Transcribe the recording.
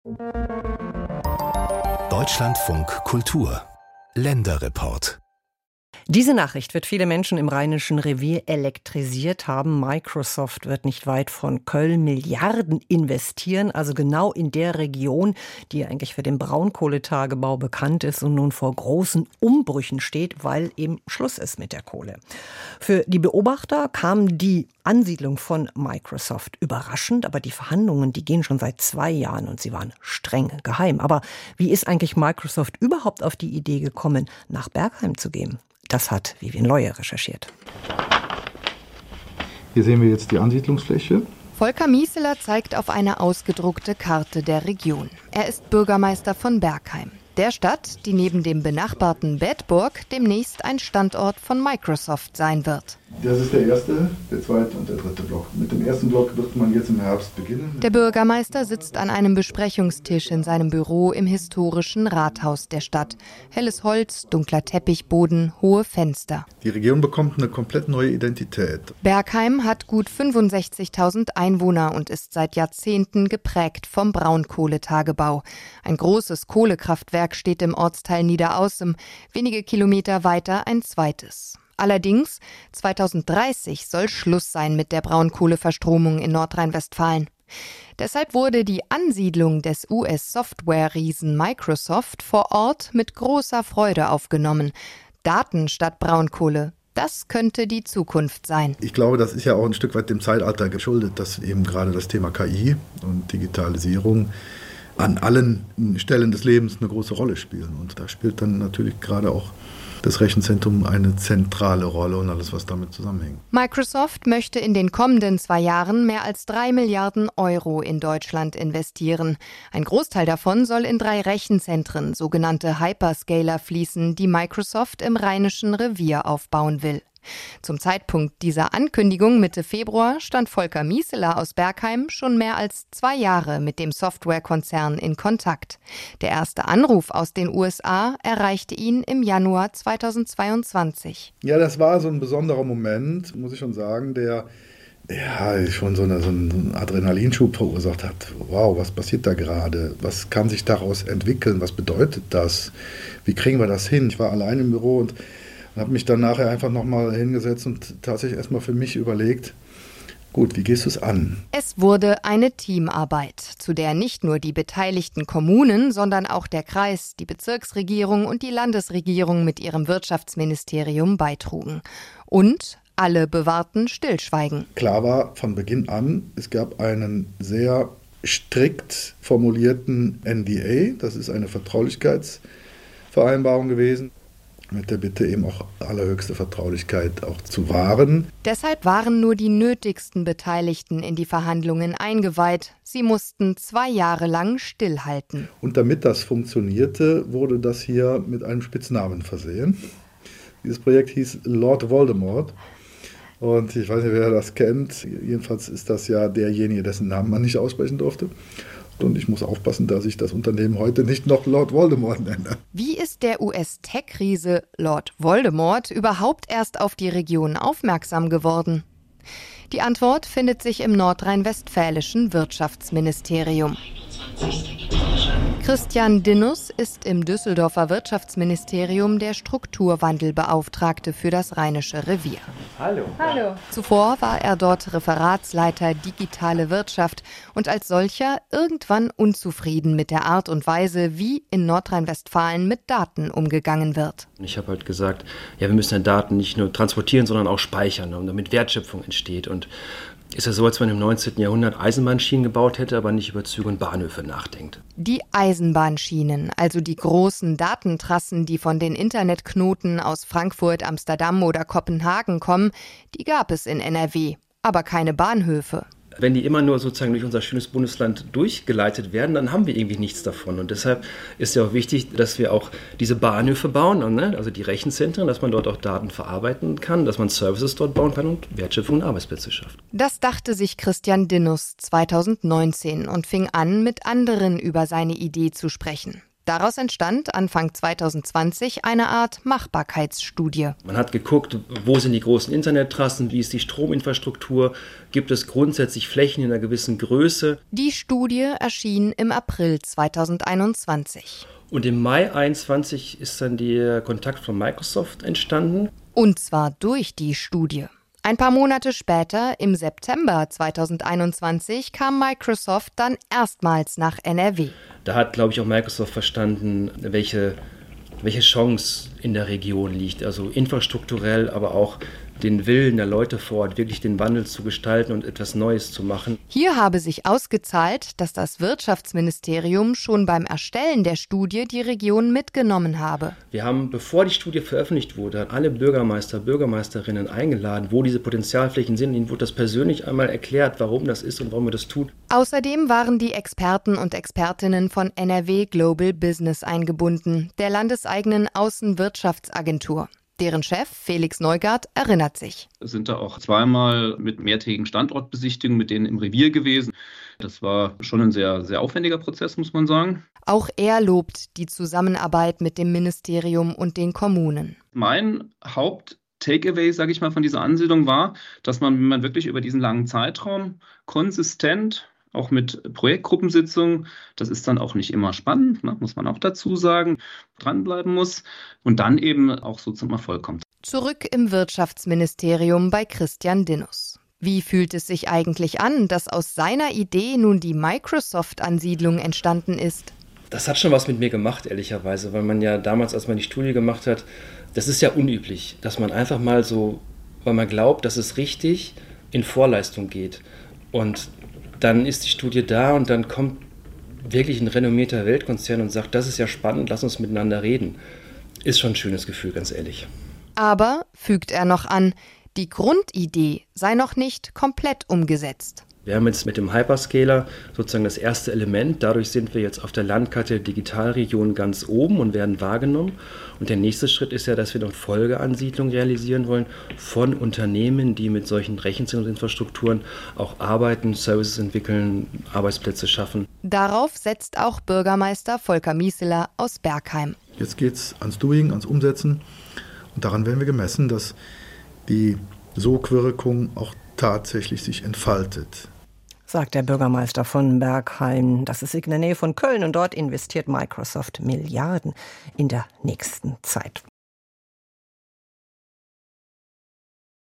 Deutschlandfunk Kultur Länderreport. Diese Nachricht wird viele Menschen im Rheinischen Revier elektrisiert haben. Microsoft wird nicht weit von Köln Milliarden investieren, also genau in der Region, die eigentlich für den Braunkohletagebau bekannt ist und nun vor großen Umbrüchen steht, weil eben Schluss ist mit der Kohle. Für die Beobachter kam die Ansiedlung von Microsoft überraschend, aber die Verhandlungen, die gehen schon seit 2 Jahren und sie waren streng geheim. Aber wie ist eigentlich Microsoft überhaupt auf die Idee gekommen, nach Bergheim zu gehen? Das hat Vivien Leue recherchiert. Hier sehen wir jetzt die Ansiedlungsfläche. Volker Mieseler zeigt auf eine ausgedruckte Karte der Region. Er ist Bürgermeister von Bergheim, der Stadt, die neben dem benachbarten Bedburg demnächst ein Standort von Microsoft sein wird. Das ist der erste, der zweite und der dritte Block. Mit dem ersten Block wird man jetzt im Herbst beginnen. Der Bürgermeister sitzt an einem Besprechungstisch in seinem Büro im historischen Rathaus der Stadt. Helles Holz, dunkler Teppichboden, hohe Fenster. Die Region bekommt eine komplett neue Identität. Bergheim hat gut 65.000 Einwohner und ist seit Jahrzehnten geprägt vom Braunkohletagebau. Ein großes Kohlekraftwerk steht im Ortsteil Niederaußem, wenige Kilometer weiter ein zweites. Allerdings, 2030 soll Schluss sein mit der Braunkohleverstromung in Nordrhein-Westfalen. Deshalb wurde die Ansiedlung des US-Software-Riesen Microsoft vor Ort mit großer Freude aufgenommen. Daten statt Braunkohle, das könnte die Zukunft sein. Ich glaube, das ist ja auch ein Stück weit dem Zeitalter geschuldet, dass eben gerade das Thema KI und Digitalisierung an allen Stellen des Lebens eine große Rolle spielen. Und da spielt dann natürlich gerade auch das Rechenzentrum eine zentrale Rolle und alles, was damit zusammenhängt. Microsoft möchte in den kommenden 2 Jahren mehr als 3 Milliarden Euro in Deutschland investieren. Ein Großteil davon soll in 3 Rechenzentren, sogenannte Hyperscaler, fließen, die Microsoft im Rheinischen Revier aufbauen will. Zum Zeitpunkt dieser Ankündigung Mitte Februar stand Volker Mieseler aus Bergheim schon mehr als 2 Jahre mit dem Softwarekonzern in Kontakt. Der erste Anruf aus den USA erreichte ihn im Januar 2022. Ja, das war so ein besonderer Moment, muss ich schon sagen, der schon so einen Adrenalinschub verursacht hat. Wow, was passiert da gerade? Was kann sich daraus entwickeln? Was bedeutet das? Wie kriegen wir das hin? Ich war allein im Büro und habe mich dann nachher einfach nochmal hingesetzt und tatsächlich erstmal für mich überlegt, gut, wie gehst du es an? Es wurde eine Teamarbeit, zu der nicht nur die beteiligten Kommunen, sondern auch der Kreis, die Bezirksregierung und die Landesregierung mit ihrem Wirtschaftsministerium beitrugen. Und alle bewahrten Stillschweigen. Klar war von Beginn an, es gab einen sehr strikt formulierten NDA, das ist eine Vertraulichkeitsvereinbarung gewesen, mit der Bitte eben auch allerhöchste Vertraulichkeit auch zu wahren. Deshalb waren nur die nötigsten Beteiligten in die Verhandlungen eingeweiht. Sie mussten 2 Jahre lang stillhalten. Und damit das funktionierte, wurde das hier mit einem Spitznamen versehen. Dieses Projekt hieß Lord Voldemort. Und ich weiß nicht, wer das kennt. Jedenfalls ist das ja derjenige, dessen Namen man nicht aussprechen durfte. Und ich muss aufpassen, dass ich das Unternehmen heute nicht noch Lord Voldemort nenne. Wie ist der US-Tech-Riese Lord Voldemort überhaupt erst auf die Region aufmerksam geworden? Die Antwort findet sich im nordrhein-westfälischen Wirtschaftsministerium. Christian Dinnus ist im Düsseldorfer Wirtschaftsministerium der Strukturwandelbeauftragte für das Rheinische Revier. Hallo. Zuvor war er dort Referatsleiter Digitale Wirtschaft und als solcher irgendwann unzufrieden mit der Art und Weise, wie in Nordrhein-Westfalen mit Daten umgegangen wird. Ich habe halt gesagt, ja, wir müssen ja Daten nicht nur transportieren, sondern auch speichern, damit Wertschöpfung entsteht. Und ist ja so, als wenn man im 19. Jahrhundert Eisenbahnschienen gebaut hätte, aber nicht über Züge und Bahnhöfe nachdenkt. Die Eisenbahnschienen, also die großen Datentrassen, die von den Internetknoten aus Frankfurt, Amsterdam oder Kopenhagen kommen, die gab es in NRW, aber keine Bahnhöfe. Wenn die immer nur sozusagen durch unser schönes Bundesland durchgeleitet werden, dann haben wir irgendwie nichts davon. Und deshalb ist ja auch wichtig, dass wir auch diese Bahnhöfe bauen, also die Rechenzentren, dass man dort auch Daten verarbeiten kann, dass man Services dort bauen kann und Wertschöpfung und Arbeitsplätze schafft. Das dachte sich Christian Dinnus 2019 und fing an, mit anderen über seine Idee zu sprechen. Daraus entstand Anfang 2020 eine Art Machbarkeitsstudie. Man hat geguckt, wo sind die großen Internettrassen, wie ist die Strominfrastruktur, gibt es grundsätzlich Flächen in einer gewissen Größe. Die Studie erschien im April 2021. Und im Mai 2021 ist dann der Kontakt von Microsoft entstanden. Und zwar durch die Studie. Ein paar Monate später, im September 2021, kam Microsoft dann erstmals nach NRW. Da hat, glaube ich, auch Microsoft verstanden, welche Chance in der Region liegt. Also infrastrukturell, aber auch den Willen der Leute vor Ort, wirklich den Wandel zu gestalten und etwas Neues zu machen. Hier habe sich ausgezahlt, dass das Wirtschaftsministerium schon beim Erstellen der Studie die Region mitgenommen habe. Wir haben, bevor die Studie veröffentlicht wurde, alle Bürgermeister, Bürgermeisterinnen eingeladen, wo diese Potenzialflächen sind. Ihnen wurde das persönlich einmal erklärt, warum das ist und warum wir das tun. Außerdem waren die Experten und Expertinnen von NRW Global Business eingebunden, der landeseigenen Außenwirtschaftsagentur. Deren Chef, Felix Neugart, erinnert sich. Wir sind da auch zweimal mit mehrtägigen Standortbesichtigungen mit denen im Revier gewesen. Das war schon ein sehr, sehr aufwendiger Prozess, muss man sagen. Auch er lobt die Zusammenarbeit mit dem Ministerium und den Kommunen. Mein Haupt-Takeaway, sage ich mal, von dieser Ansiedlung war, dass man wirklich über diesen langen Zeitraum konsistent, auch mit Projektgruppensitzungen, das ist dann auch nicht immer spannend, ne, muss man auch dazu sagen, dranbleiben muss und dann eben auch so zum Erfolg kommt. Zurück im Wirtschaftsministerium bei Christian Dinnus. Wie fühlt es sich eigentlich an, dass aus seiner Idee nun die Microsoft-Ansiedlung entstanden ist? Das hat schon was mit mir gemacht, ehrlicherweise, weil man ja damals, als man die Studie gemacht hat, das ist ja unüblich, dass man einfach mal so, weil man glaubt, dass es richtig in Vorleistung geht. Und dann ist die Studie da und dann kommt wirklich ein renommierter Weltkonzern und sagt, das ist ja spannend, lass uns miteinander reden. Ist schon ein schönes Gefühl, ganz ehrlich. Aber, fügt er noch an, die Grundidee sei noch nicht komplett umgesetzt. Wir haben jetzt mit dem Hyperscaler sozusagen das erste Element. Dadurch sind wir jetzt auf der Landkarte der Digitalregion ganz oben und werden wahrgenommen. Und der nächste Schritt ist ja, dass wir noch Folgeansiedlungen realisieren wollen von Unternehmen, die mit solchen Rechenzentrumsinfrastrukturen auch arbeiten, Services entwickeln, Arbeitsplätze schaffen. Darauf setzt auch Bürgermeister Volker Mieseler aus Bergheim. Jetzt geht es ans Doing, ans Umsetzen. Und daran werden wir gemessen, dass die Sogwirkung auch tatsächlich sich entfaltet. Sagt der Bürgermeister von Bergheim. Das ist in der Nähe von Köln und dort investiert Microsoft Milliarden in der nächsten Zeit.